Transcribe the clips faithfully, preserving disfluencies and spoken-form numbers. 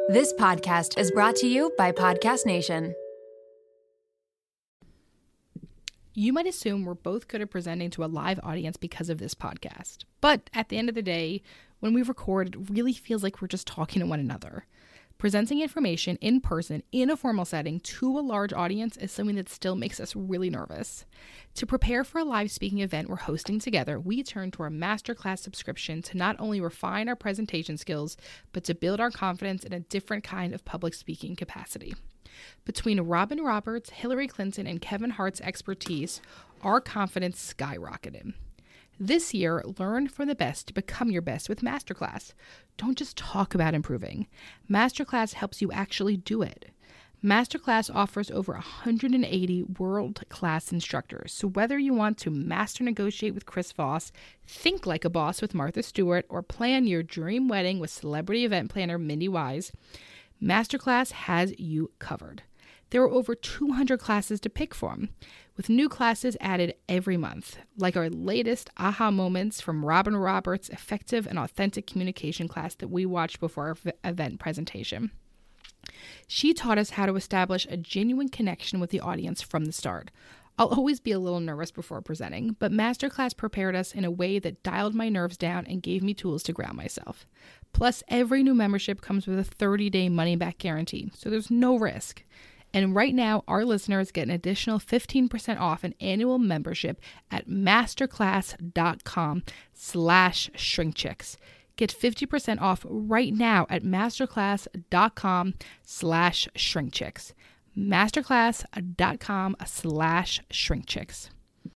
This podcast is brought to you by Podcast Nation. You might assume we're both good at presenting to a live audience because of this podcast. But at the end of the day, when we record, it really feels like we're just talking to one another. Presenting information in person in a formal setting to a large audience is something that still makes us really nervous. To prepare for a live speaking event we're hosting together, we turn to our masterclass subscription to not only refine our presentation skills, but to build our confidence in a different kind of public speaking capacity. Between Robin Roberts, Hillary Clinton, and Kevin Hart's expertise, our confidence skyrocketed. This year, learn from the best to become your best with Masterclass. Don't just talk about improving. Masterclass helps you actually do it. Masterclass offers over one hundred eighty world-class instructors, so whether you want to master negotiate with Chris Voss, think like a boss with Martha Stewart, or plan your dream wedding with celebrity event planner Mindy Wise, Masterclass has you covered. There are over two hundred classes to pick from, with new classes added every month, like our latest aha moments from Robin Roberts' effective and authentic communication class that we watched before our v- event presentation. She taught us how to establish a genuine connection with the audience from the start. I'll always be a little nervous before presenting, but Masterclass prepared us in a way that dialed my nerves down and gave me tools to ground myself. Plus, every new membership comes with a thirty-day money-back guarantee, so there's no risk. And right now, our listeners get an additional fifteen percent off an annual membership at masterclass.com slash shrinkchicks. Get fifty percent off right now at masterclass.com slash shrinkchicks. Masterclass.com slash shrinkchicks.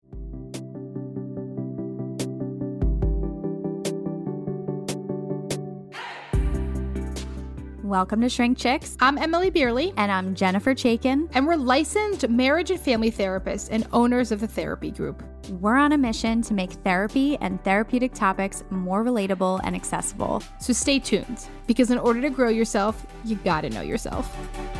Welcome to Shrink Chicks. I'm Emily Beerley. And I'm Jennifer Chaikin. And we're licensed marriage and family therapists and owners of the Therapy Group. We're on a mission to make therapy and therapeutic topics more relatable and accessible. So stay tuned, because in order to grow yourself, you gotta know yourself.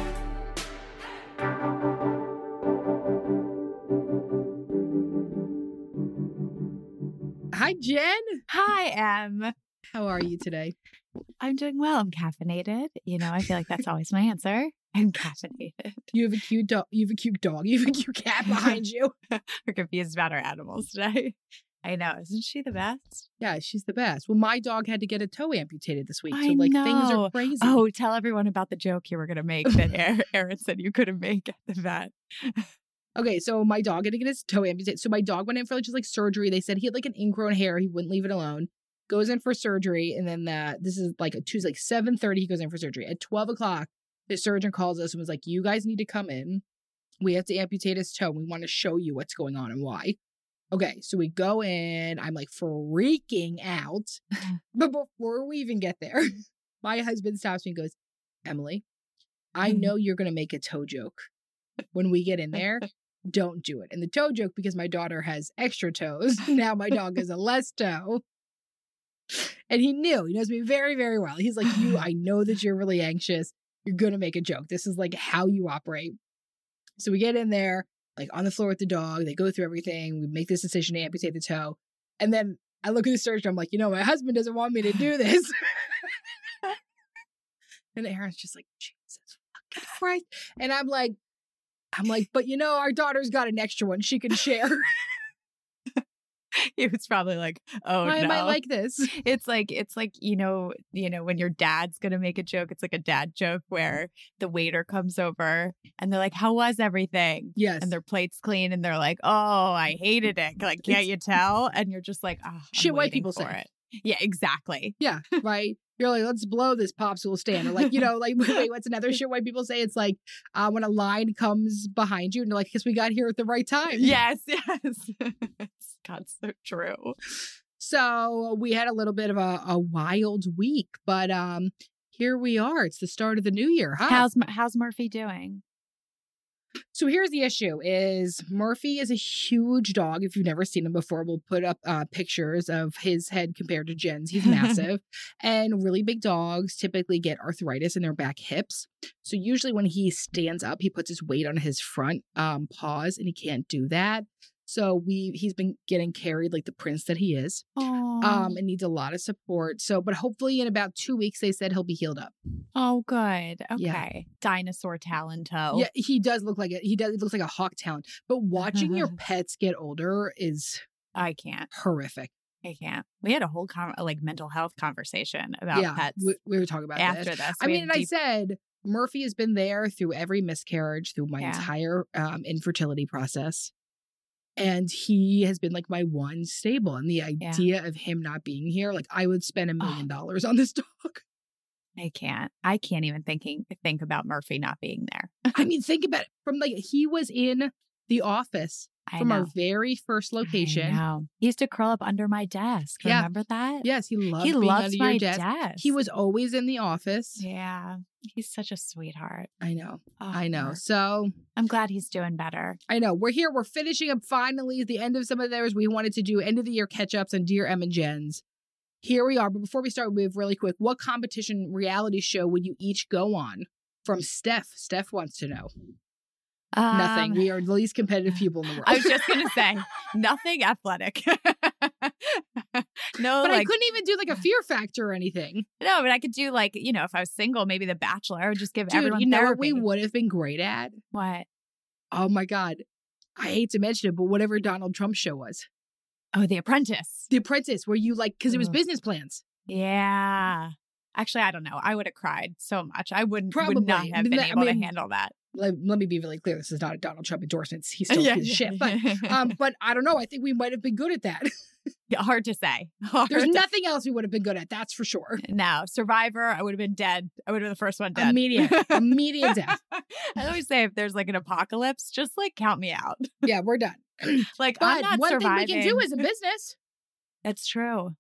Hi, Jen. Hi, Em. How are you today? I'm doing well. I'm caffeinated. You know, I feel like that's always my answer. I'm caffeinated. You have a cute dog. You have a cute dog. You have a cute cat behind you. We're confused about our animals today. I know. Isn't she the best? Yeah, she's the best. Well, my dog had to get a toe amputated this week. I so, like, know. things are crazy. Oh, tell everyone about the joke you were going to make that Aaron said you couldn't make at the vet. Okay, so my dog had to get his toe amputated. So my dog went in for just like surgery. They said he had like an ingrown hair. He wouldn't leave it alone. Goes in for surgery, and then uh, this is like a Tuesday, like seven thirty, he goes in for surgery. At twelve o'clock, the surgeon calls us and was like, you guys need to come in. We have to amputate his toe. We want to show you what's going on and why. Okay, so we go in. I'm like freaking out. But before we even get there, my husband stops me and goes, Emily, I know you're going to make a toe joke. When we get in there, don't do it. And the toe joke, because my daughter has extra toes. Now my dog has a less toe. And he knew, he knows me very, very well. He's like, you, I know that you're really anxious. You're going to make a joke. This is like how you operate. So we get in there, like on the floor with the dog. They go through everything. We make this decision to amputate the toe. And then I look at the surgeon. I'm like, you know, my husband doesn't want me to do this. And Aaron's just like, Jesus fucking Christ. And I'm like, I'm like, but you know, our daughter's got an extra one she can share. He was probably like, oh, why no. am I like this? It's like, it's like, you know, you know, when your dad's going to make a joke, it's like a dad joke where the waiter comes over and they're like, how was everything? Yes. And their plate's clean and they're like, oh, I hated it. Like, can't you tell? And you're just like, oh, shit white people say. It. Yeah, exactly. Yeah, right. You're like, let's blow this popsicle stand. Or like, you know, like, wait, what's another shit white people say? It's like uh, when a line comes behind you and they're like, because we got here at the right time. Yes, yes. God, so true. So we had a little bit of a, a wild week, but um, here we are. It's the start of the new year. Huh? How's how's Murphy doing? So here's the issue is Murphy is a huge dog. If you've never seen him before, we'll put up uh, pictures of his head compared to Jen's. He's massive. And really big dogs typically get arthritis in their back hips. So usually when he stands up, he puts his weight on his front um, paws, and he can't do that. So we he's been getting carried like the prince that he is. Oh, Um, and needs a lot of support. So, but hopefully in about two weeks, they said he'll be healed up. oh, good. Okay, Yeah. dinosaur talon toe. Yeah, he does look like it. He does. It looks like a hawk talon. But watching your pets get older is I can't. horrific. I can't. We had a whole con- like mental health conversation about yeah, pets we, we were talking about after this. this. I We mean, had and I deep- said Murphy has been there through every miscarriage, through my Yeah. entire um, infertility process. And he has been like my one stable. And the idea of him not being here, like I would spend a million dollars on this dog. I can't. I can't even thinking think about Murphy not being there. I mean, think about it. From like, he was in the office I from know. our very first location. I know. He used to curl up under my desk. Yeah. Remember that? Yes, he loved he being loves under my your desk. desk. He was always in the office. Yeah. He's such a sweetheart. I know. Oh, I know. Mark. So I'm glad he's doing better. I know. We're here. We're finishing up finally at the end of some of theirs. We wanted to do end of the year catch ups on Dear Em and Jen's. Here we are. But before we start, we have really quick. What competition reality show would you each go on? From Steph. Steph wants to know. Um, Nothing. We are the least competitive people in the world. I was just going to say, nothing athletic. no, but I like, couldn't even do like a fear factor or anything. no, but I could do like, you know, if I was single, maybe The Bachelor. I would just give Dude, everyone you know what therapy. we would have been great at? What? Oh my God. I hate to mention it, but whatever Donald Trump's show was. Oh, The Apprentice. The Apprentice, where you like, because it was Ugh. business plans. Yeah. Actually, I don't know. I would have cried so much. I wouldn't Probably. would not have been I able mean, to handle that. Let, let me be really clear. This is not a Donald Trump endorsement. He's still Yeah, a piece of shit. But, yeah. um, but I don't know. I think we might have been good at that. Yeah, hard to say. Hard There's to- nothing else we would have been good at. That's for sure. No, Survivor, I would have been dead. I would have been the first one dead. Immediate. Immediate death. I always say if there's like an apocalypse, just like count me out. Yeah, we're done. Like I'm But not one surviving. thing we can do as a business. That's true.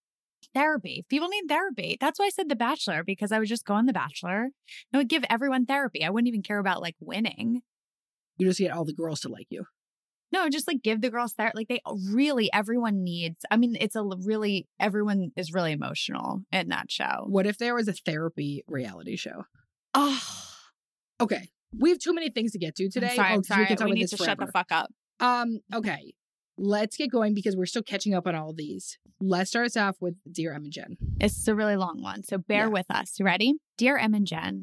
Therapy. People need therapy. That's why I said The Bachelor, because I would just go on The Bachelor and I would give everyone therapy. I wouldn't even care about like winning. You just get all the girls to like you. No, just like give the girls therapy. Like they really, everyone needs. I mean, it's a really, everyone is really emotional in that show. What if there was a therapy reality show? Oh, Okay. We have too many things to get to today. I'm sorry. Oh, I'm 'cause sorry. We, can talk We about need this to shut the forever. fuck up. Um, okay. Let's get going because we're still catching up on all of these. Let's start us off with Dear Em and Jen. It's a really long one, so bear Yeah. with us. You ready? Dear Em and Jen,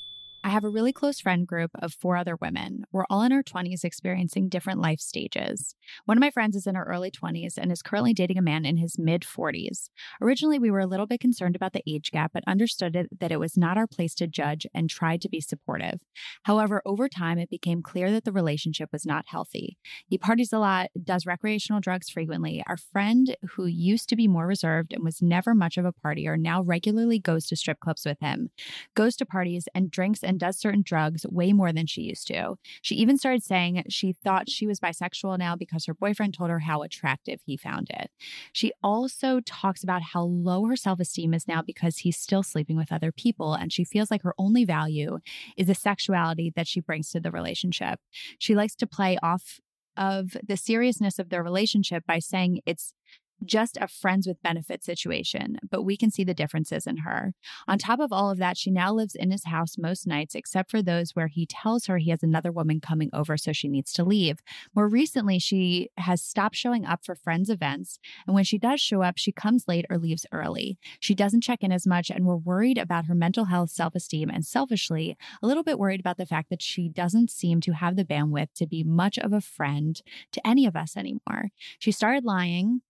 I have a really close friend group of four other women. We're all in our twenties experiencing different life stages. One of my friends is in her early twenties and is currently dating a man in his mid forties. Originally, we were a little bit concerned about the age gap, but understood it, that it was not our place to judge and tried to be supportive. However, over time, it became clear that the relationship was not healthy. He parties a lot, does recreational drugs frequently. Our friend, who used to be more reserved and was never much of a partier, now regularly goes to strip clubs with him, goes to parties and drinks and does certain drugs way more than she used to. She even started saying she thought she was bisexual now because her boyfriend told her how attractive he found it. She also talks about how low her self-esteem is now because he's still sleeping with other people, and she feels like her only value is the sexuality that she brings to the relationship. She likes to play off of the seriousness of their relationship by saying it's just a friends with benefits situation, but we can see the differences in her. On top of all of that, she now lives in his house most nights, except for those where he tells her he has another woman coming over, so she needs to leave. More recently, she has stopped showing up for friends' events, and when she does show up, she comes late or leaves early. She doesn't check in as much, and we're worried about her mental health, self-esteem, and selfishly, a little bit worried about the fact that she doesn't seem to have the bandwidth to be much of a friend to any of us anymore. She started lying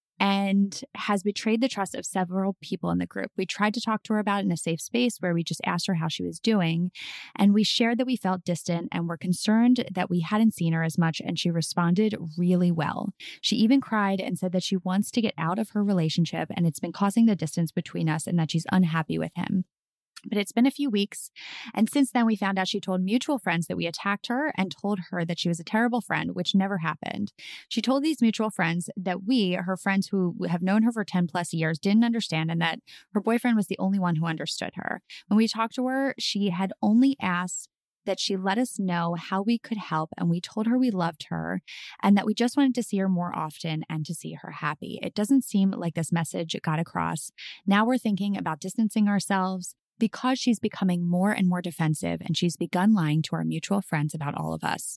and has betrayed the trust of several people in the group. We tried to talk to her about it in a safe space where we just asked her how she was doing. And we shared that we felt distant and were concerned that we hadn't seen her as much. And she responded really well. She even cried and said that she wants to get out of her relationship and it's been causing the distance between us and that she's unhappy with him. But it's been a few weeks, and since then we found out she told mutual friends that we attacked her and told her that she was a terrible friend, which never happened. She told these mutual friends that we, her friends who have known her for ten plus years, didn't understand and that her boyfriend was the only one who understood her. When we talked to her, she had only asked that she let us know how we could help, and we told her we loved her and that we just wanted to see her more often and to see her happy. It doesn't seem like this message got across. Now we're thinking about distancing ourselves, because she's becoming more and more defensive and she's begun lying to our mutual friends about all of us.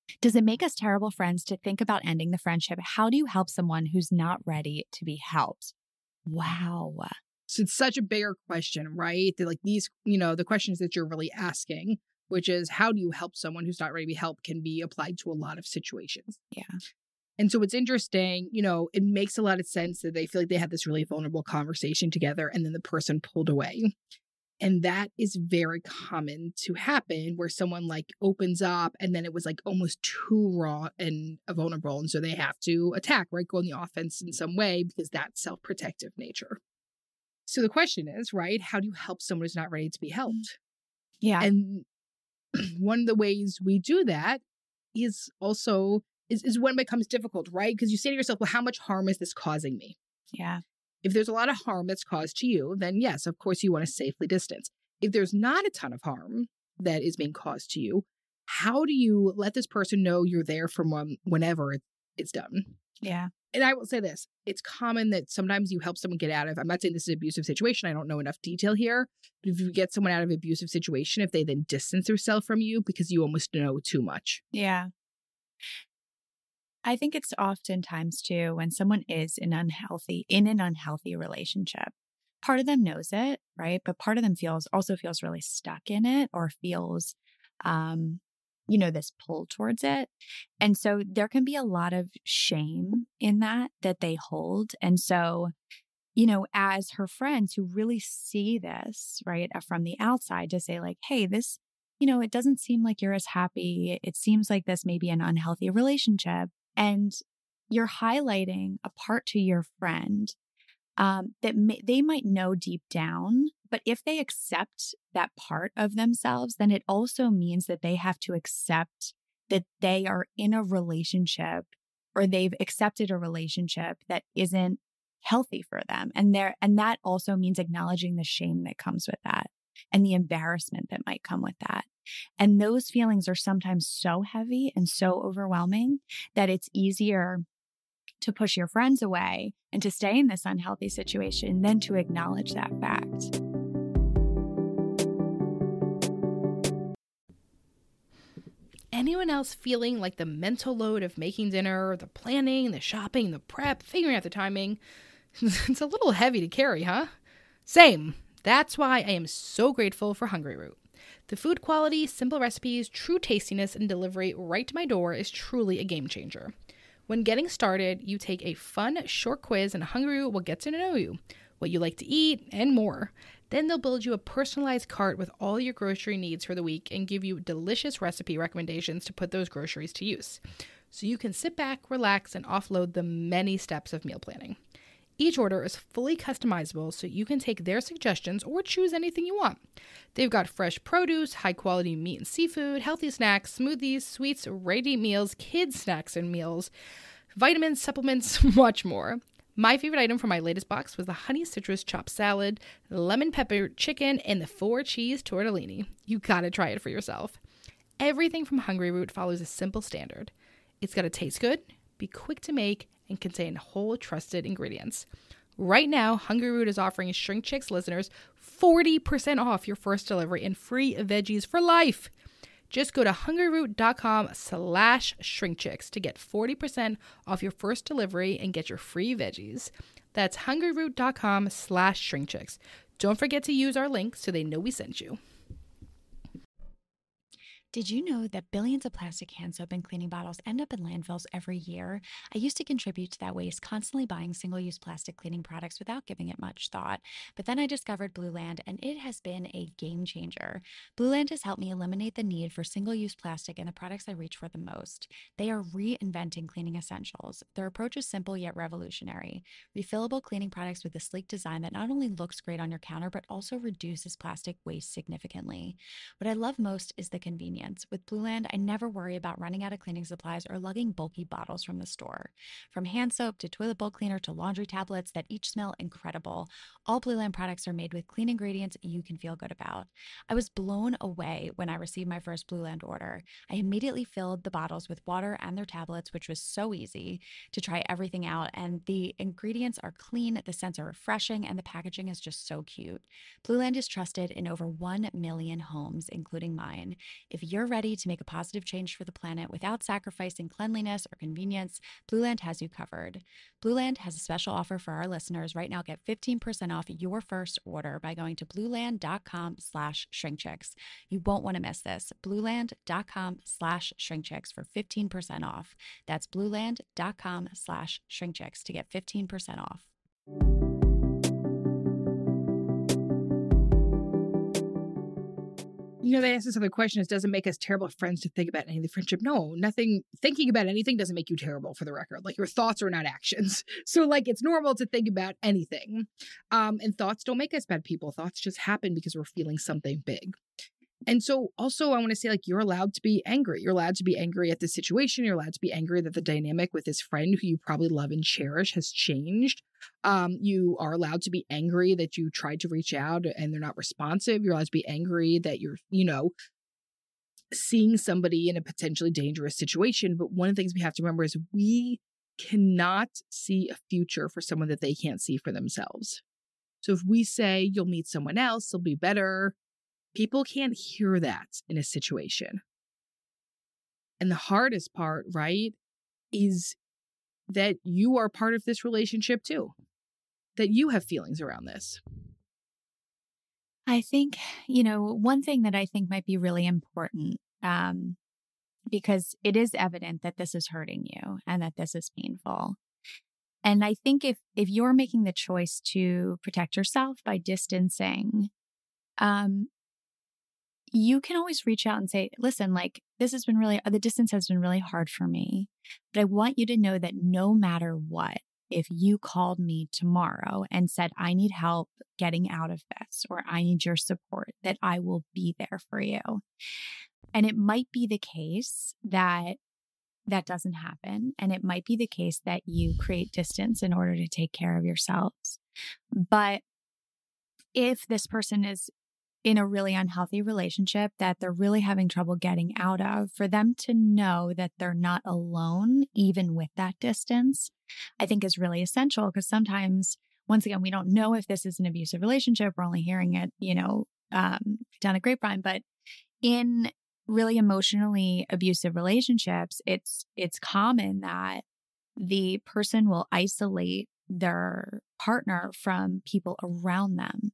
Does it make us terrible friends to think about ending the friendship? How do you help someone who's not ready to be helped? Wow. So it's such a bigger question, right? They're like these, you know, the questions that you're really asking, which is how do you help someone who's not ready to be helped, can be applied to a lot of situations. Yeah. And so it's interesting, you know, it makes a lot of sense that they feel like they had this really vulnerable conversation together and then the person pulled away. And that is very common to happen where someone like opens up and then it was like almost too raw and vulnerable. And so they have to attack, right? Go on the offense in some way because that's self-protective nature. So the question is, right, how do you help someone who's not ready to be helped? Yeah. And one of the ways we do that is also, is, is when it becomes difficult, right? Because you say to yourself, well, how much harm is this causing me? Yeah. If there's a lot of harm that's caused to you, then yes, of course you want to safely distance. If there's not a ton of harm that is being caused to you, how do you let this person know you're there from when, whenever it's done? Yeah. And I will say this, it's common that sometimes you help someone get out of, I'm not saying this is an abusive situation, I don't know enough detail here, but if you get someone out of an abusive situation, if they then distance themselves from you because you almost know too much. Yeah. I think it's oftentimes too when someone is in unhealthy, in an unhealthy relationship, part of them knows it, right? But part of them feels, also feels really stuck in it or feels, um, you know, this pull towards it. And so there can be a lot of shame in that, that they hold. And so, you know, as her friends who really see this, right, from the outside to say like, hey, this, you know, it doesn't seem like you're as happy. It seems like this may be an unhealthy relationship. And you're highlighting a part to your friend um, that may, they might know deep down, but if they accept that part of themselves, then it also means that they have to accept that they are in a relationship or they've accepted a relationship that isn't healthy for them. And there, and that also means acknowledging the shame that comes with that and the embarrassment that might come with that. And those feelings are sometimes so heavy and so overwhelming that it's easier to push your friends away and to stay in this unhealthy situation than to acknowledge that fact. Anyone else feeling like the mental load of making dinner, the planning, the shopping, the prep, figuring out the timing, it's a little heavy to carry, huh? Same. That's why I am so grateful for Hungryroot. The food quality, simple recipes, true tastiness, and delivery right to my door is truly a game changer. When getting started, you take a fun, short quiz and Hungryroot will get to know you, what you like to eat, and more. Then they'll build you a personalized cart with all your grocery needs for the week and give you delicious recipe recommendations to put those groceries to use. So you can sit back, relax, and offload the many steps of meal planning. Each order is fully customizable, so you can take their suggestions or choose anything you want. They've got fresh produce, high-quality meat and seafood, healthy snacks, smoothies, sweets, ready meals, kids' snacks and meals, vitamins, supplements, much more. My favorite item from my latest box was the honey citrus chopped salad, lemon pepper chicken, and the four cheese tortellini. You gotta try it for yourself. Everything from Hungryroot follows a simple standard. It's gotta taste good, be quick to make, and contain whole trusted ingredients. Right now, Hungryroot is offering Shrink Chicks listeners forty percent off your first delivery and free veggies for life. Just go to hungryroot.com slash shrinkchicks to get forty percent off your first delivery and get your free veggies. That's hungryroot.com slash shrinkchicks. Don't forget to use our link so they know we sent you. Did you know that billions of plastic hand soap and cleaning bottles end up in landfills every year? I used to contribute to that waste, constantly buying single-use plastic cleaning products without giving it much thought. But then I discovered Blue Land, and it has been a game changer. Blue Land has helped me eliminate the need for single-use plastic in the products I reach for the most. They are reinventing cleaning essentials. Their approach is simple yet revolutionary. Refillable cleaning products with a sleek design that not only looks great on your counter, but also reduces plastic waste significantly. What I love most is the convenience. With Blue Land, I never worry about running out of cleaning supplies or lugging bulky bottles from the store. From hand soap to toilet bowl cleaner to laundry tablets that each smell incredible, all Blue Land products are made with clean ingredients you can feel good about. I was blown away when I received my first Blue Land order. I immediately filled the bottles with water and their tablets, which was so easy to try everything out. And the ingredients are clean, the scents are refreshing, and the packaging is just so cute. Blue Land is trusted in over one million homes, including mine. If you're ready to make a positive change for the planet without sacrificing cleanliness or convenience, Blue Land has you covered. Blue Land has a special offer for our listeners. Right now, get fifteen percent off your first order by going to blueland.com slash shrinkchicks. You won't want to miss this. blueland.com slash shrinkchicks for fifteen percent off. That's blueland.com slash shrinkchicks to get fifteen percent off. You know, they ask this other question is, does it make us terrible friends to think about any of the friendship? No, nothing. Thinking about anything doesn't make you terrible, for the record. Like, your thoughts are not actions. So, like, it's normal to think about anything. Um, and thoughts don't make us bad people. Thoughts just happen because we're feeling something big. And so also I want to say, like, you're allowed to be angry. You're allowed to be angry at the situation. You're allowed to be angry that the dynamic with this friend who you probably love and cherish has changed. Um, you are allowed to be angry that you tried to reach out and they're not responsive. You're allowed to be angry that you're, you know, seeing somebody in a potentially dangerous situation. But one of the things we have to remember is we cannot see a future for someone that they can't see for themselves. So if we say you'll meet someone else, they'll be better, people can't hear that in a situation. And the hardest part, right, is that you are part of this relationship too, that you have feelings around this. I think, you know, one thing that I think might be really important, um, because it is evident that this is hurting you and that this is painful. And I think if if you're making the choice to protect yourself by distancing, um, you can always reach out and say, listen, like, this has been really, the distance has been really hard for me, but I want you to know that no matter what, if you called me tomorrow and said, I need help getting out of this, or I need your support, that I will be there for you. And it might be the case that that doesn't happen. And it might be the case that you create distance in order to take care of yourselves. But if this person is in a really unhealthy relationship that they're really having trouble getting out of, for them to know that they're not alone, even with that distance, I think is really essential. Because sometimes, once again, we don't know if this is an abusive relationship. We're only hearing it, you know, um, down a grapevine. But in really emotionally abusive relationships, it's it's common that the person will isolate their partner from people around them.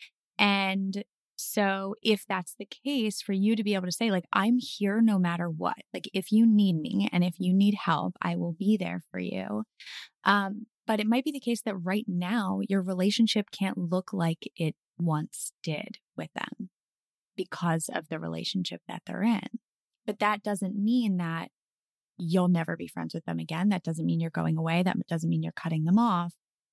And so if that's the case, for you to be able to say, like, I'm here no matter what, like, if you need me and if you need help, I will be there for you. Um, but it might be the case that right now your relationship can't look like it once did with them because of the relationship that they're in. But that doesn't mean that you'll never be friends with them again. That doesn't mean you're going away. That doesn't mean you're cutting them off.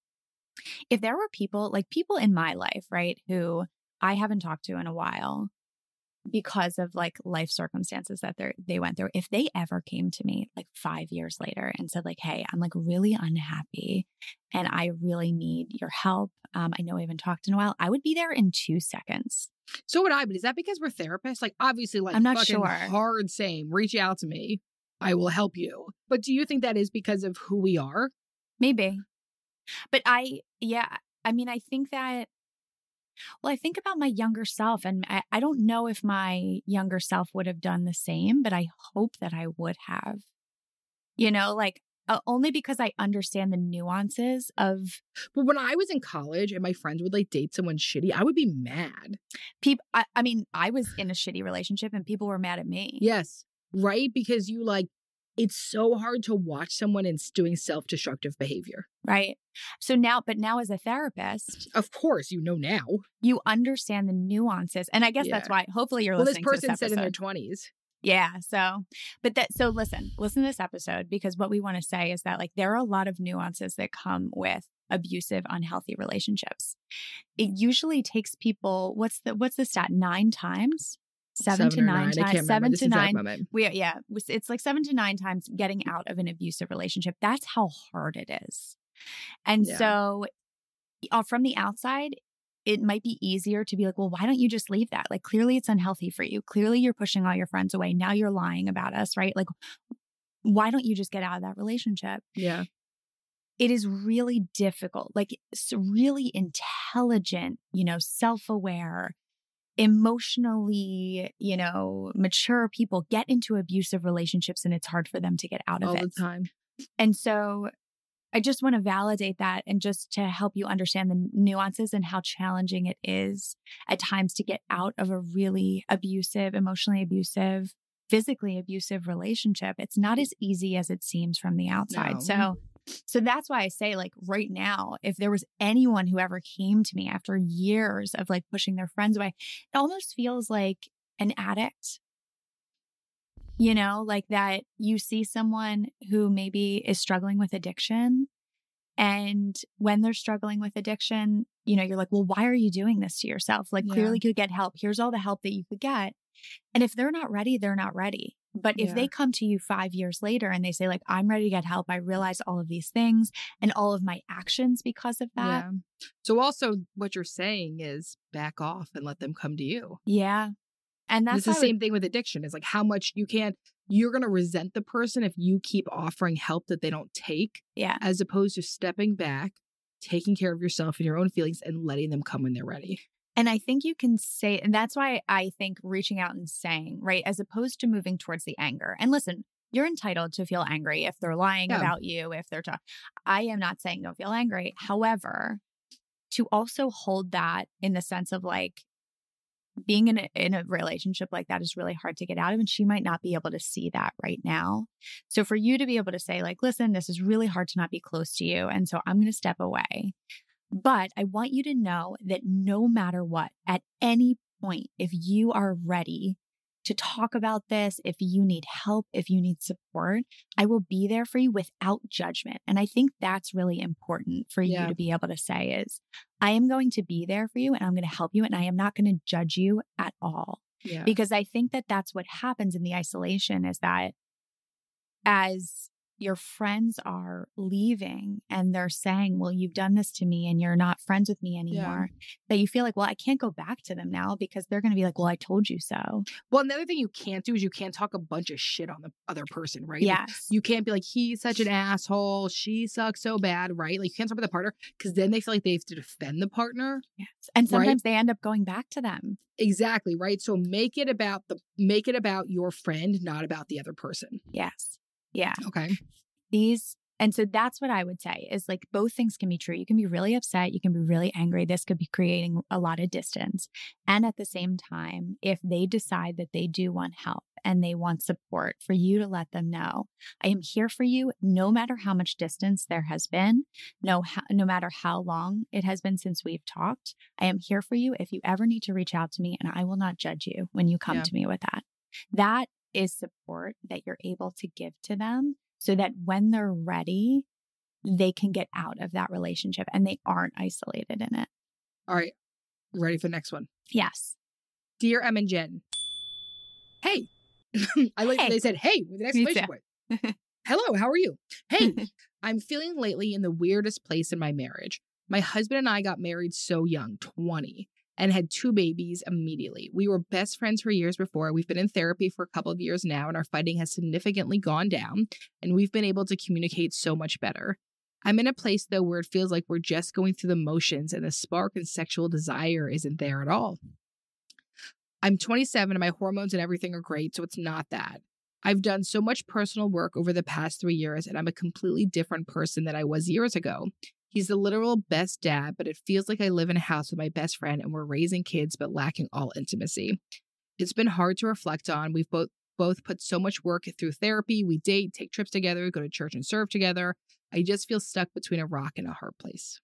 If there were people, like people in my life, right, who I haven't talked to in a while because of like life circumstances that they they went through, if they ever came to me like five years later and said like, hey, I'm like really unhappy and I really need your help. Um, I know we haven't talked in a while. I would be there in two seconds. So would I, but is that because we're therapists? Like, obviously, like, I'm not fucking sure. hard same. Reach out to me. I will help you. But do you think that is because of who we are? Maybe. But I, yeah, I mean, I think that, well, I think about my younger self, and I, I don't know if my younger self would have done the same, but I hope that I would have, you know, like uh, only because I understand the nuances of. But when I was in college and my friends would like date someone shitty, I would be mad. People, I, I mean, I was in a shitty relationship and people were mad at me. Yes. Right. Because you like, it's so hard to watch someone in doing self-destructive behavior. Right. So now, but now as a therapist, of course, you know, now you understand the nuances. And I guess yeah. that's why hopefully you're well, listening this person to this said episode. in their twenties. Yeah. So, but that, so listen, listen to this episode, because what we want to say is that like, there are a lot of nuances that come with abusive, unhealthy relationships. It usually takes people, what's the, what's the stat? Nine times? Seven, seven to nine, nine times, seven to nine. We, yeah, it's like seven to nine times getting out of an abusive relationship. That's how hard it is. And yeah. so uh, from the outside, it might be easier to be like, well, why don't you just leave that? Like, clearly it's unhealthy for you. Clearly you're pushing all your friends away. Now you're lying about us, right? Like, why don't you just get out of that relationship? Yeah. It is really difficult, like it's really intelligent, you know, self-aware, emotionally, you know, mature people get into abusive relationships and it's hard for them to get out of All it. the time. And so I just want to validate that and just to help you understand the nuances and how challenging it is at times to get out of a really abusive, emotionally abusive, physically abusive relationship. It's not as easy as it seems from the outside. No. So So that's why I say, like, right now, if there was anyone who ever came to me after years of like pushing their friends away, it almost feels like an addict. You know, like that you see someone who maybe is struggling with addiction. And when they're struggling with addiction, you know, you're like, well, why are you doing this to yourself? Like, Yeah. clearly you could get help. Here's all the help that you could get. And if they're not ready, they're not ready. But if Yeah. they come to you five years later and they say, like, I'm ready to get help, I realize all of these things and all of my actions because of that. Yeah. So also what you're saying is back off and let them come to you. Yeah. And that's It's the why I same would- thing with addiction. It's like how much you can't, you're going to resent the person if you keep offering help that they don't take, yeah. as opposed to stepping back, taking care of yourself and your own feelings and letting them come when they're ready. And I think you can say, and that's why I think reaching out and saying, right, as opposed to moving towards the anger. And listen, you're entitled to feel angry if they're lying Yeah. about you, if they're, ta- I am not saying don't feel angry. However, to also hold that in the sense of like, being in a, in a relationship like that is really hard to get out of. And she might not be able to see that right now. So for you to be able to say like, listen, this is really hard to not be close to you. And so I'm going to step away. But I want you to know that no matter what, at any point, if you are ready to talk about this, if you need help, if you need support, I will be there for you without judgment. And I think that's really important for Yeah. you to be able to say is, I am going to be there for you and I'm going to help you and I am not going to judge you at all. Yeah. Because I think that that's what happens in the isolation is that as your friends are leaving and they're saying, well, you've done this to me and you're not friends with me anymore, that you feel like, well, I can't go back to them now because they're going to be like, well, I told you so. Well, another thing you can't do is you can't talk a bunch of shit on the other person, right? Like, Yes. you can't be like, he's such an asshole. She sucks so bad, right? Like, you can't talk about the partner because then they feel like they have to defend the partner. Yes. And sometimes Right? they end up going back to them. Exactly, right? So make it about the make it about your friend, not about the other person. Yes. Yeah. Okay. These, and so that's what I would say is like both things can be true. You can be really upset. You can be really angry. This could be creating a lot of distance. And at the same time, if they decide that they do want help and they want support, for you to let them know, I am here for you no matter how much distance there has been, no, no matter how long it has been since we've talked. I am here for you if you ever need to reach out to me, and I will not judge you when you come Yeah. to me with that. That is support that you're able to give to them, so that when they're ready, they can get out of that relationship and they aren't isolated in it. All right. Ready for the next one. Yes. Dear Em and Jen. Hey. I like Hey. that they said, hey, with an Me exclamation too. point. Hello, how are you? Hey, I'm feeling lately in the weirdest place in my marriage. My husband and I got married so young, twenty, and had two babies immediately. We were best friends for years before. We've been in therapy for a couple of years now, and our fighting has significantly gone down, and we've been able to communicate so much better. I'm in a place, though, where it feels like we're just going through the motions, and the spark and sexual desire isn't there at all. I'm twenty-seven, and my hormones and everything are great, so it's not that. I've done so much personal work over the past three years, and I'm a completely different person than I was years ago. He's the literal best dad, but it feels like I live in a house with my best friend and we're raising kids but lacking all intimacy. It's been hard to reflect on. We've both both put so much work through therapy. We date, take trips together, go to church and serve together. I just feel stuck between a rock and a hard place.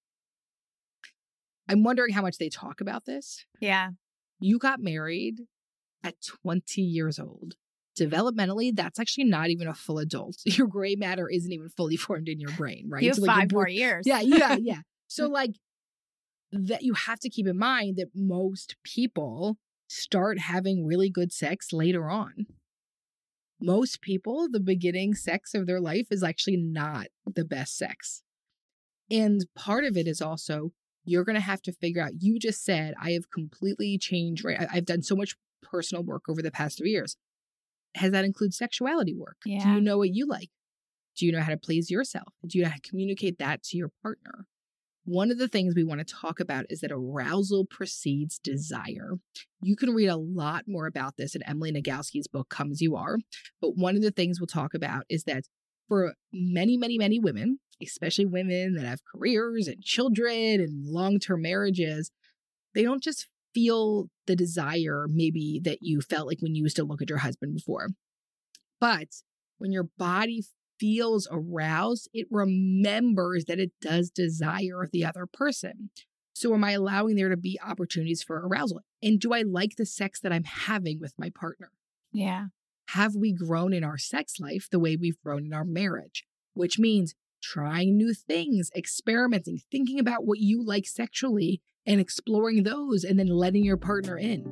I'm wondering how much they talk about this. Yeah. You got married at twenty years old. Developmentally, that's actually not even a full adult. Your gray matter isn't even fully formed in your brain, right? You have So, like, your five more brain- years. Yeah, yeah, yeah. So like that you have to keep in mind that most people start having really good sex later on. Most people, the beginning sex of their life is actually not the best sex. And part of it is also you're going to have to figure out, you just said, I have completely changed, right? I- I've done so much personal work over the past three years. Has that include sexuality work? Do Yeah. you know what you like? Do you know how to please yourself? Do you know how to communicate that to your partner? one of the things we want to talk about is that arousal precedes desire. You can read a lot more about this in Emily Nagoski's book, Come As You Are. But one of the things we'll talk about is that for many, many, many women, especially women that have careers and children and long-term marriages, they don't just feel the desire maybe that you felt like when you used to look at your husband before. But when your body feels aroused, it remembers that it does desire the other person. So am I allowing there to be opportunities for arousal? And do I like the sex that I'm having with my partner? Yeah. Have we grown in our sex life the way we've grown in our marriage? Which means trying new things, experimenting, thinking about what you like sexually and exploring those and then letting your partner in.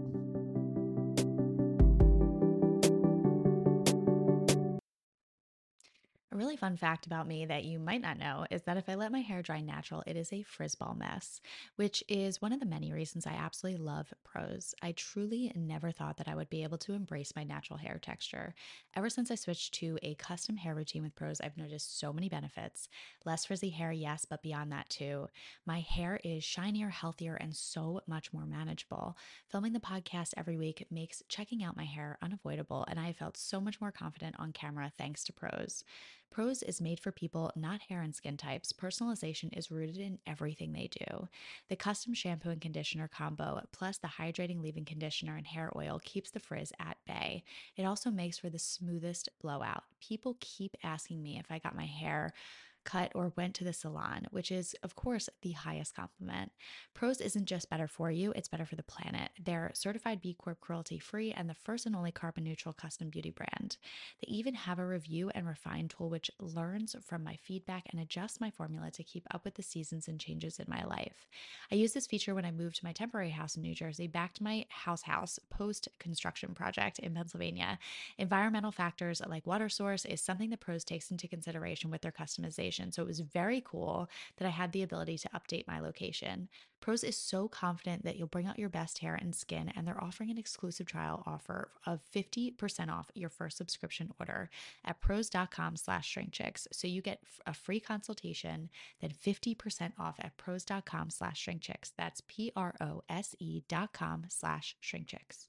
A really fun fact about me that you might not know is that if I let my hair dry natural, it is a frizz-ball mess, which is one of the many reasons I absolutely love Prose. I truly never thought that I would be able to embrace my natural hair texture. Ever since I switched to a custom hair routine with Prose, I've noticed so many benefits. Less frizzy hair, yes, but beyond that too. My hair is shinier, healthier, and so much more manageable. Filming the podcast every week makes checking out my hair unavoidable, and I have felt so much more confident on camera thanks to Prose. Prose is made for people, not hair and skin types. Personalization is rooted in everything they do. The custom shampoo and conditioner combo, plus the hydrating leave-in conditioner and hair oil, keeps the frizz at bay. It also makes for the smoothest blowout. People keep asking me if I got my hair cut or went to the salon, which is, of course, the highest compliment. Prose isn't just better for you, it's better for the planet. They're certified B Corp cruelty-free and the first and only carbon-neutral custom beauty brand. They even have a review and refine tool which learns from my feedback and adjusts my formula to keep up with the seasons and changes in my life. I used this feature when I moved to my temporary house in New Jersey back to my house house post-construction project in Pennsylvania. Environmental factors like water source is something that Prose takes into consideration with their customization. So it was very cool that I had the ability to update my location. Prose is so confident that you'll bring out your best hair and skin, and they're offering an exclusive trial offer of fifty percent off your first subscription order at prose.com slash shrinkchicks. So you get a free consultation, then fifty percent off at prose.com slash shrinkchicks. That's P-R-O-S-E dot com slash shrinkchicks.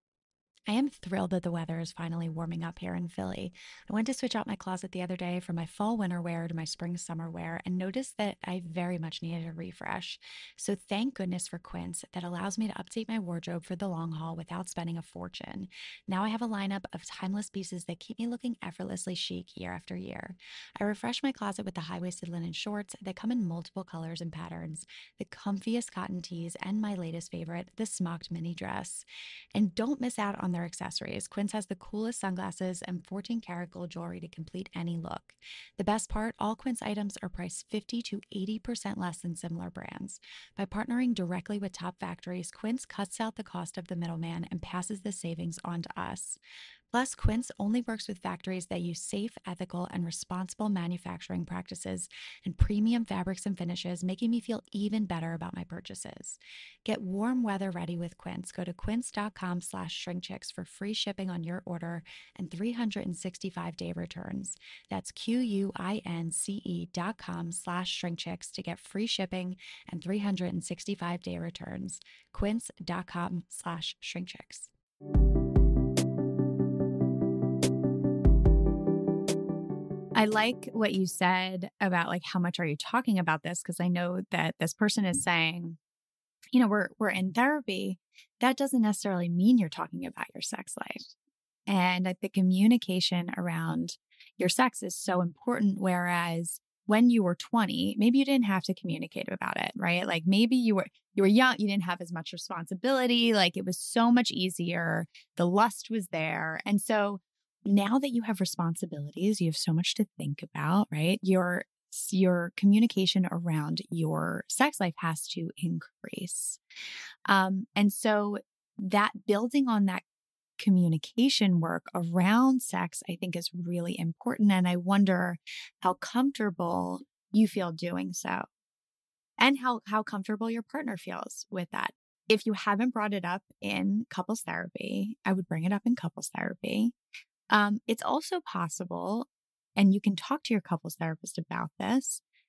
I am thrilled that the weather is finally warming up here in Philly. I went to switch out my closet the other day from my fall winter wear to my spring summer wear and noticed that I very much needed a refresh. So thank goodness for Quince that allows me to update my wardrobe for the long haul without spending a fortune. Now I have a lineup of timeless pieces that keep me looking effortlessly chic year after year. I refresh my closet with the high-waisted linen shorts that come in multiple colors and patterns, the comfiest cotton tees, and my latest favorite, the smocked mini dress. And don't miss out on their accessories. Quince has the coolest sunglasses and fourteen karat gold jewelry to complete any look. The best part, all Quince items are priced fifty to eighty percent less than similar brands. By partnering directly with top factories, Quince cuts out the cost of the middleman and passes the savings on to us. Plus, Quince only works with factories that use safe, ethical, and responsible manufacturing practices and premium fabrics and finishes, making me feel even better about my purchases. Get warm weather ready with Quince. Go to quince.com slash shrinkchicks for free shipping on your order and three hundred sixty-five day returns. That's Q-U-I-N-C-E dot com slash shrinkchicks to get free shipping and three hundred sixty-five day returns. Quince.com slash shrinkchicks. I like what you said about like how much are you talking about this, because I know that this person is saying, you know, we're we're in therapy. That doesn't necessarily mean you're talking about your sex life. And the communication around your sex is so important. Whereas when you were twenty, maybe you didn't have to communicate about it, right? Like maybe you were you were young, you didn't have as much responsibility. Like it was so much easier. The lust was there. And so now that you have responsibilities, you have so much to think about, right? Your your communication around your sex life has to increase. Um, and so that building on that communication work around sex, I think is really important. And I wonder how comfortable you feel doing so and how, how comfortable your partner feels with that. If you haven't brought it up in couples therapy, I would bring it up in couples therapy. Um, it's also possible, and you can talk to your couples therapist about this,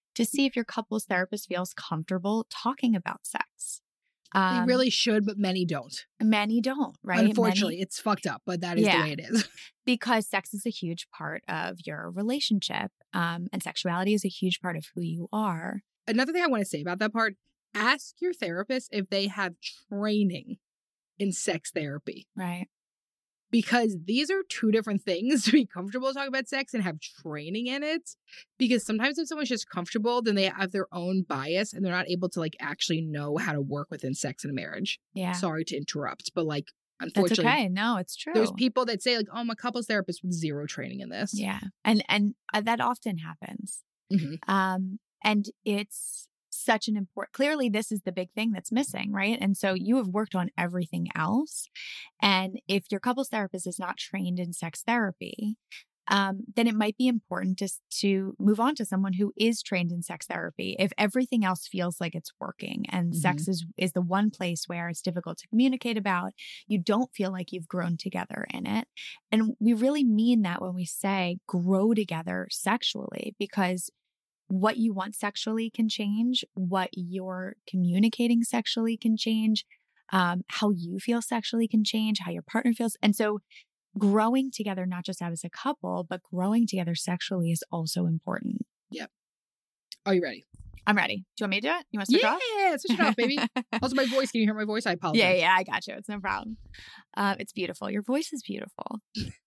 to see if your couples therapist feels comfortable talking about sex. Um, They really should, but many don't. Many don't, right? Unfortunately, Many, it's fucked up, but that is Yeah. the way it is. because sex is a huge part of your relationship, um, and sexuality is a huge part of who you are. Another thing I want to say about that part, ask your therapist if they have training in sex therapy. Right. Because these are two different things, to be comfortable talking about sex and have training in it. Because sometimes if someone's just comfortable, then they have their own bias and they're not able to like actually know how to work within sex in a marriage. Yeah. Sorry to interrupt, but like, That's unfortunately, okay. No, it's true. there's people that say like, oh, I'm a couples therapist with zero training in this. Yeah. And, and uh, that often happens. Mhm. Um, and it's such an important, clearly this is the big thing that's missing, right? And so you have worked on everything else. And if your couples therapist is not trained in sex therapy, um, then it might be important just to move on to someone who is trained in sex therapy. If everything else feels like it's working and Mhm. sex is, is the one place where it's difficult to communicate about, you don't feel like you've grown together in it. And we really mean that when we say grow together sexually, because what you want sexually can change, what you're communicating sexually can change, um, how you feel sexually can change, how your partner feels. And so growing together, not just as a couple, but growing together sexually is also important. Are you ready? I'm ready. Do you want me to do it? You want to start Yeah, switch it off, baby. off? Also, my voice. Can you hear my voice? I apologize. Yeah, yeah, I got you. It's no problem. Uh, it's beautiful. Your voice is beautiful.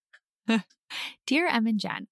Dear Em and Jen,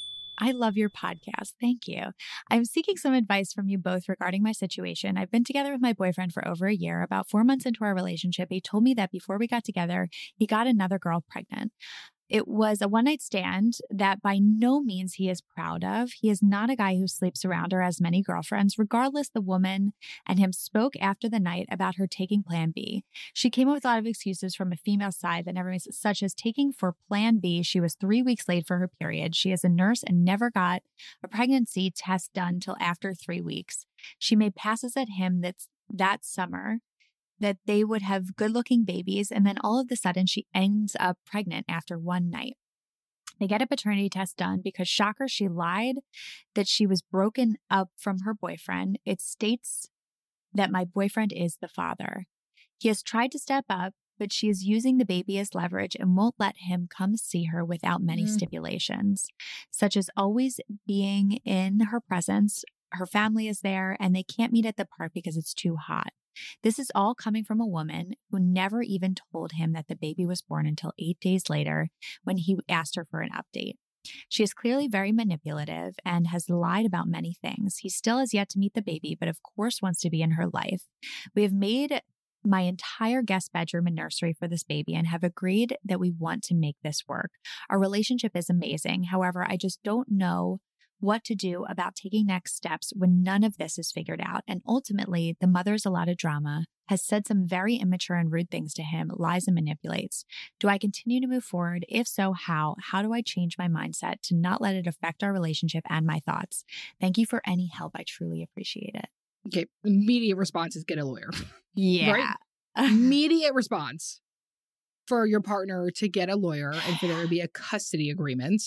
I love your podcast. Thank you. I'm seeking some advice from you both regarding my situation. I've been together with my boyfriend for over a year. About four months into our relationship, he told me that before we got together, he got another girl pregnant. It was a one-night stand that by no means he is proud of. He is not a guy who sleeps around or has many girlfriends. Regardless, the woman and him spoke after the night about her taking Plan B. She came up with a lot of excuses from a female side that never makes sense, such as taking for Plan B. She was three weeks late for her period. She is a nurse and never got a pregnancy test done till after three weeks. She made passes at him that's, that summer that they would have good-looking babies, and then all of a sudden she ends up pregnant after one night. They get a paternity test done because, shocker, she lied that she was broken up from her boyfriend. It states that my boyfriend is the father. He has tried to step up, but she is using the baby as leverage and won't let him come see her without many Mm. stipulations, such as always being in her presence. Her family is there, and they can't meet at the park because it's too hot. This is all coming from a woman who never even told him that the baby was born until eight days later when he asked her for an update. She is clearly very manipulative and has lied about many things. He still has yet to meet the baby, but of course wants to be in her life. We have made my entire guest bedroom and nursery for this baby and have agreed that we want to make this work. Our relationship is amazing. However, I just don't know what to do about taking next steps when none of this is figured out. And ultimately, the mother is a lot of drama, has said some very immature and rude things to him, lies and manipulates. Do I continue to move forward? If so, how? How do I change my mindset to not let it affect our relationship and my thoughts? Thank you for any help. I truly appreciate it. Okay. Immediate response is get a lawyer. Yeah. Right? Immediate response for your partner to get a lawyer and for there to be a custody agreement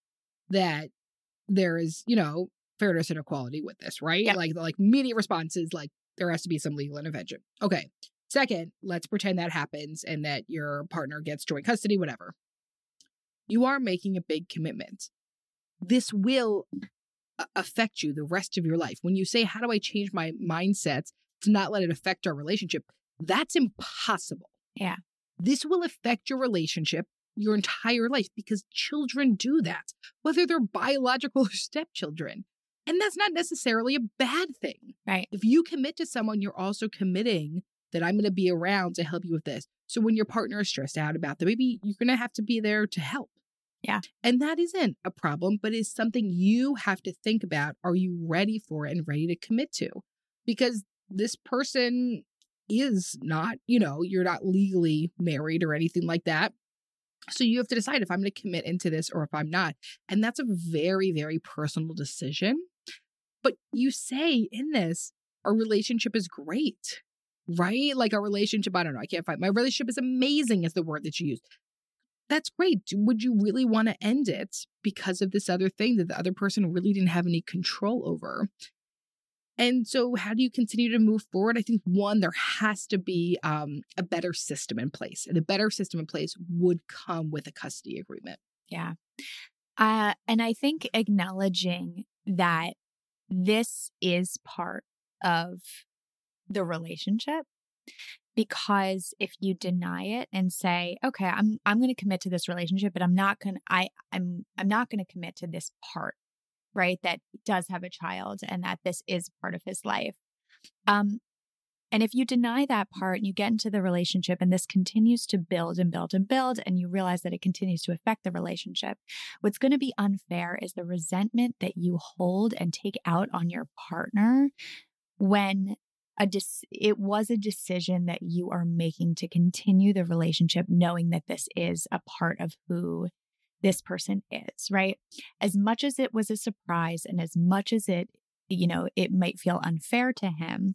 that there is, you know, fairness and equality with this, right? Yep. Like, like immediate response is like, there has to be some legal intervention. Okay. Second, let's pretend that happens and that your partner gets joint custody, whatever. You are making a big commitment. This will a- affect you the rest of your life. When you say, how do I change my mindset to not let it affect our relationship? That's impossible. Yeah. This will affect your relationship your entire life because children do that, whether they're biological or stepchildren. And that's not necessarily a bad thing. Right. If you commit to someone, you're also committing that I'm going to be around to help you with this. So when your partner is stressed out about the baby, you're going to have to be there to help. Yeah. And that isn't a problem, but is something you have to think about. Are you ready for it and ready to commit to? Because this person is not, you know, you're not legally married or anything like that. So you have to decide if I'm going to commit into this or if I'm not. And that's a very, very personal decision. But you say in this, our relationship is great, right? Like our relationship, I don't know, I can't find, my relationship is amazing is the word that you use. That's great. Would you really want to end it because of this other thing that the other person really didn't have any control over? And so how do you continue to move forward? I think one, there has to be um, a better system in place. And a better system in place would come with a custody agreement. Yeah. Uh, and I think acknowledging that this is part of the relationship, because if you deny it and say, okay, I'm I'm going to commit to this relationship, but I'm not going to I I'm I'm not going to commit to this part, right? That does have a child and that this is part of his life. Um, and if you deny that part and you get into the relationship and this continues to build and build and build, and you realize that it continues to affect the relationship, what's going to be unfair is the resentment that you hold and take out on your partner when a dis- it was a decision that you are making to continue the relationship, knowing that this is a part of who this person is, right? As much as it was a surprise and as much as it, you know, it might feel unfair to him,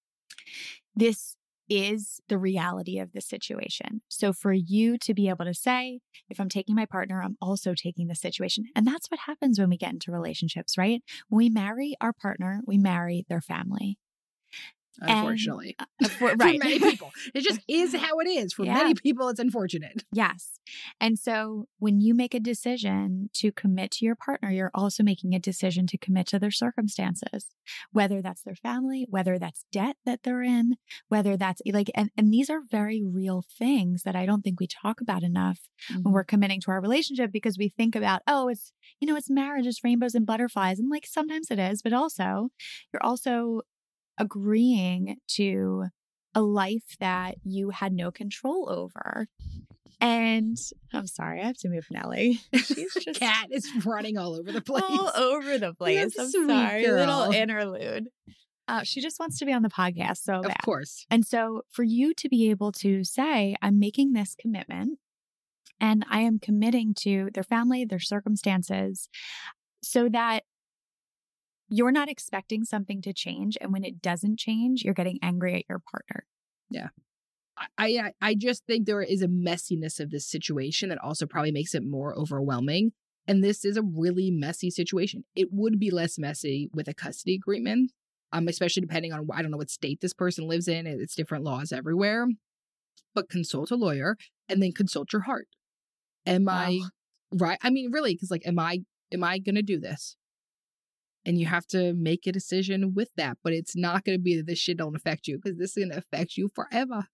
this is the reality of the situation. So for you to be able to say, if I'm taking my partner, I'm also taking the situation. And that's what happens when we get into relationships, right? When we marry our partner, we marry their family. Unfortunately. And, uh, for, right. For many people. It just is how it is. For yeah. many people, it's unfortunate. Yes. And so when you make a decision to commit to your partner, you're also making a decision to commit to their circumstances, whether that's their family, whether that's debt that they're in, whether that's like, and, and these are very real things that I don't think we talk about enough mm-hmm. when we're committing to our relationship, because we think about, oh, it's, you know, it's marriage, it's rainbows and butterflies. And like, sometimes it is, but also you're also agreeing to a life that you had no control over. And I'm sorry, I have to move Nellie. She's just Cat is running all over the place. All over the place. That's I'm sweet sorry. Girl. Little interlude. Uh, she just wants to be on the podcast so bad. Of course. And so for you to be able to say, I'm making this commitment and I am committing to their family, their circumstances, so that you're not expecting something to change. And when it doesn't change, you're getting angry at your partner. Yeah. I I just think there is a messiness of this situation that also probably makes it more overwhelming. And this is a really messy situation. It would be less messy with a custody agreement, um, especially depending on, I don't know what state this person lives in. It's different laws everywhere. But consult a lawyer and then consult your heart. Am wow. I right? I mean, really, because like, am I am I going to do this? And you have to make a decision with that. But it's not going to be that this shit don't affect you, because this is going to affect you forever.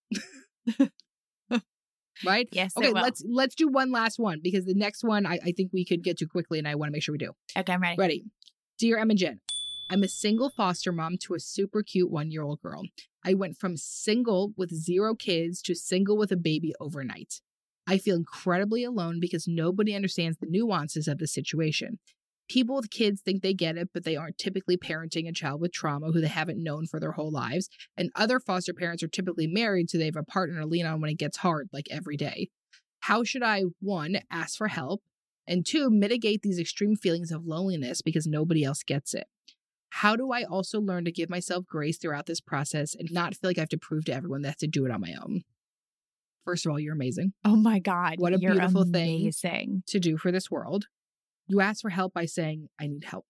Right? Yes. Okay, let's let's do one last one, because the next one I, I think we could get to quickly and I want to make sure we do. Okay, I'm ready. Ready. Dear Em and Jen, I'm a single foster mom to a super cute one-year-old girl. I went from single with zero kids to single with a baby overnight. I feel incredibly alone because nobody understands the nuances of the situation. People with kids think they get it, but they aren't typically parenting a child with trauma who they haven't known for their whole lives. And other foster parents are typically married, so they have a partner to lean on when it gets hard, like every day. How should I, one, ask for help, and two, mitigate these extreme feelings of loneliness because nobody else gets it? How do I also learn to give myself grace throughout this process and not feel like I have to prove to everyone that I have to do it on my own? First of all, you're amazing. Oh my God. What a you're beautiful amazing. thing to do for this world. You ask for help by saying, I need help.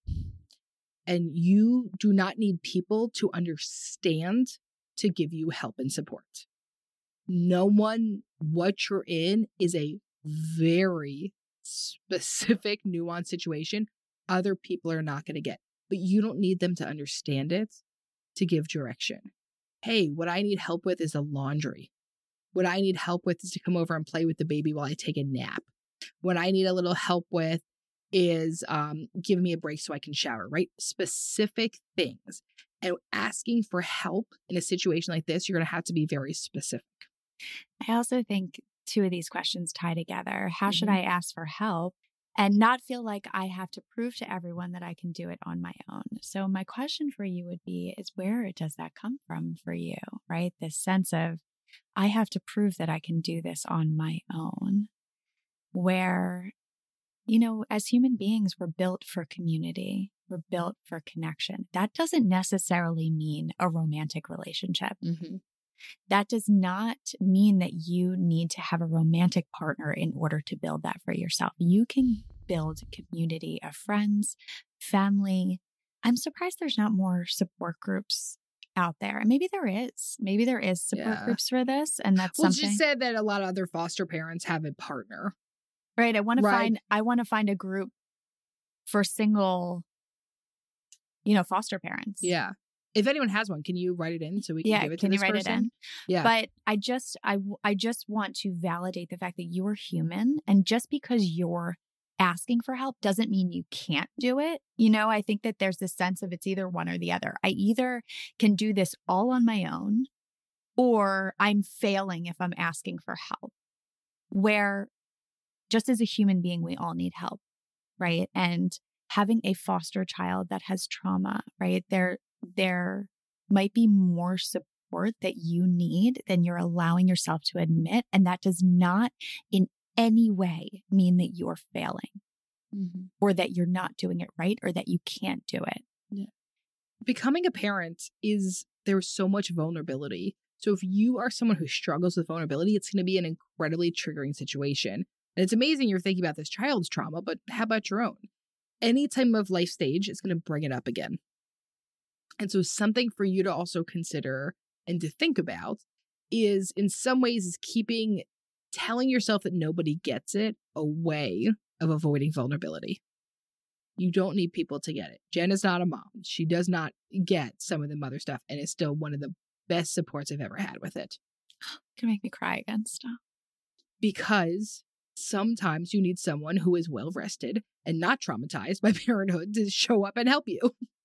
And you do not need people to understand to give you help and support. No one, what you're in is a very specific, nuanced situation other people are not going to get. But you don't need them to understand it to give direction. Hey, what I need help with is the laundry. What I need help with is to come over and play with the baby while I take a nap. What I need a little help with is um, give me a break so I can shower, right? Specific things. And asking for help in a situation like this, you're going to have to be very specific. I also think two of these questions tie together. How Mm-hmm. should I ask for help and not feel like I have to prove to everyone that I can do it on my own? So my question for you would be, is where does that come from for you, right? This sense of, I have to prove that I can do this on my own, where, you know, as human beings, we're built for community. We're built for connection. That doesn't necessarily mean a romantic relationship. Mm-hmm. That does not mean that you need to have a romantic partner in order to build that for yourself. You can build community of friends, family, I'm surprised there's not more support groups out there. And maybe there is. Maybe there is support Yeah. groups for this. And that's Well, something. she said that a lot of other foster parents have a partner. Right. I want to Right. find I want to find a group for single, you know, foster parents. Yeah. If anyone has one, can you write it in so we can Yeah, give it to can you this write it person? in? Yeah. But I just I w- I just want to validate the fact that you are human, and just because you're asking for help doesn't mean you can't do it. You know, I think that there's this sense of it's either one or the other. I either can do this all on my own, or I'm failing if I'm asking for help. Where just as a human being, we all need help, right? And having a foster child that has trauma, right? There, there might be more support that you need than you're allowing yourself to admit. And that does not in any way mean that you're failing Mm-hmm. or that you're not doing it right or that you can't do it. Becoming a parent is, there's so much vulnerability. So if you are someone who struggles with vulnerability, it's going to be an incredibly triggering situation. And it's amazing you're thinking about this child's trauma, but how about your own? Any time of life stage, it's going to bring it up again. And so something for you to also consider and to think about is, in some ways, is keeping, telling yourself that nobody gets it a way of avoiding vulnerability. You don't need people to get it. Jen is not a mom. She does not get some of the mother stuff, and is still one of the best supports I've ever had with it. You can make me cry again, stop. Because sometimes you need someone who is well rested and not traumatized by parenthood to show up and help you.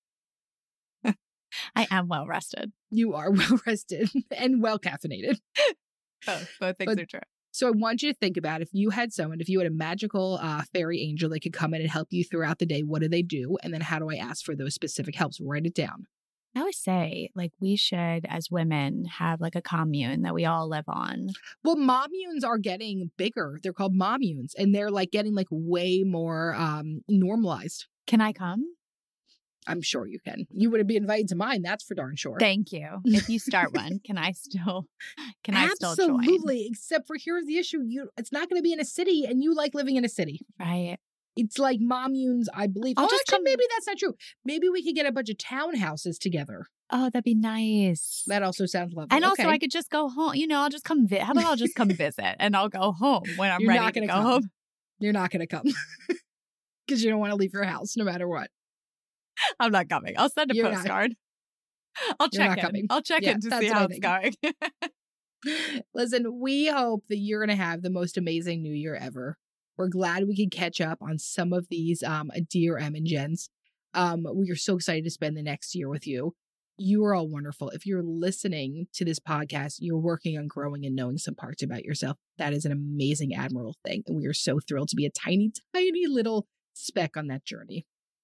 I am well rested. You are well rested and well caffeinated. Both, both things But- are true. So I want you to think about, if you had someone, if you had a magical uh, fairy angel that could come in and help you throughout the day, what do they do? And then how do I ask for those specific helps? Write it down. I always say, like, we should, as women, have like a commune that we all live on. Well, mommunes are getting bigger. They're called mommunes, and they're like getting like way more um, normalized. Can I come? I'm sure you can. You wouldn't be invited to mine. That's for darn sure. Thank you. If you start one, can I still, can I still join? Absolutely. Except for here's the issue. You, it's not going to be in a city, and you like living in a city. Right. It's like mommunes, I believe. I'll oh, just actually, come- maybe that's not true. Maybe we could get a bunch of townhouses together. Oh, that'd be nice. That also sounds lovely. And also, Okay. I could just go home. You know, I'll just come. Vi- How about I'll just come visit, and I'll go home when I'm You're ready not to gonna go come. home. You're not going to come because you don't want to leave your house no matter what. I'm not coming. I'll send a You're not- postcard. I'll You're check not in. coming. I'll check Yeah, in to that's see what I how it's think. going. Listen, we hope that you're going to have the most amazing new year ever. We're glad we could catch up on some of these um, Dear Em and Jens. Um, we are so excited to spend the next year with you. You are all wonderful. If you're listening to this podcast, you're working on growing and knowing some parts about yourself. That is an amazing, admirable thing. And we are so thrilled to be a tiny, tiny little speck on that journey.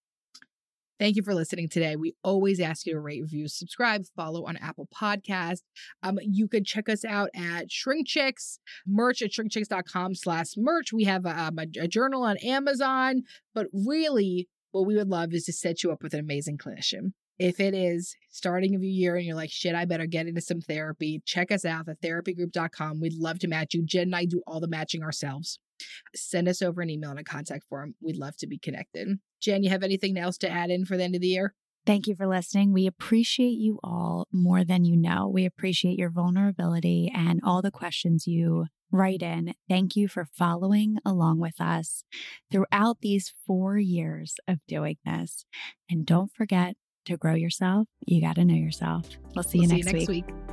Thank you for listening today. We always ask you to rate, review, subscribe, follow on Apple Podcasts. Um, you could check us out at Shrink Chicks, merch at shrinkchicks.com slash merch. We have a, um, a, a journal on Amazon, but really what we would love is to set you up with an amazing clinician. If it is starting of your year and you're like, shit, I better get into some therapy, check us out at therapy group dot com. We'd love to match you. Jen and I do all the matching ourselves. Send us over an email and a contact form. We'd love to be connected. Jen, you have anything else to add in for the end of the year? Thank you for listening. We appreciate you all more than you know. We appreciate your vulnerability and all the questions you write in. Thank you for following along with us throughout these four years of doing this. And don't forget to grow yourself. You got to know yourself. We'll see, We'll you, see next you next week. week.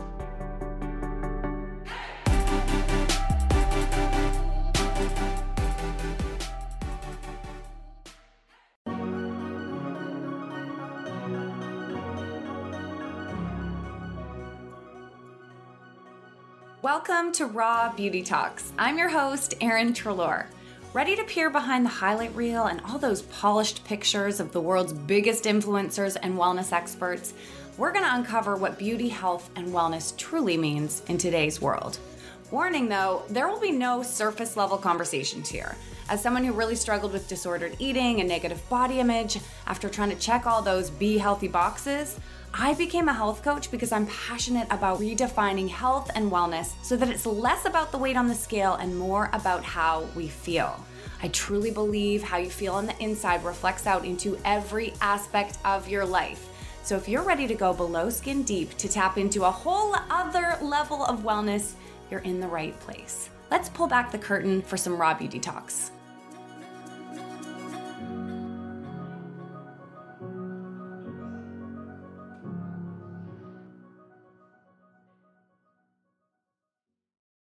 Welcome to Raw Beauty Talks. I'm your host, Erin Treloar. Ready to peer behind the highlight reel and all those polished pictures of the world's biggest influencers and wellness experts? We're going to uncover what beauty, health, and wellness truly means in today's world. Warning though, there will be no surface level conversations here. As someone who really struggled with disordered eating and negative body image, after trying to check all those be healthy boxes, I became a health coach because I'm passionate about redefining health and wellness so that it's less about the weight on the scale and more about how we feel. I truly believe how you feel on the inside reflects out into every aspect of your life. So if you're ready to go below skin deep to tap into a whole other level of wellness, you're in the right place. Let's pull back the curtain for some raw beauty talks.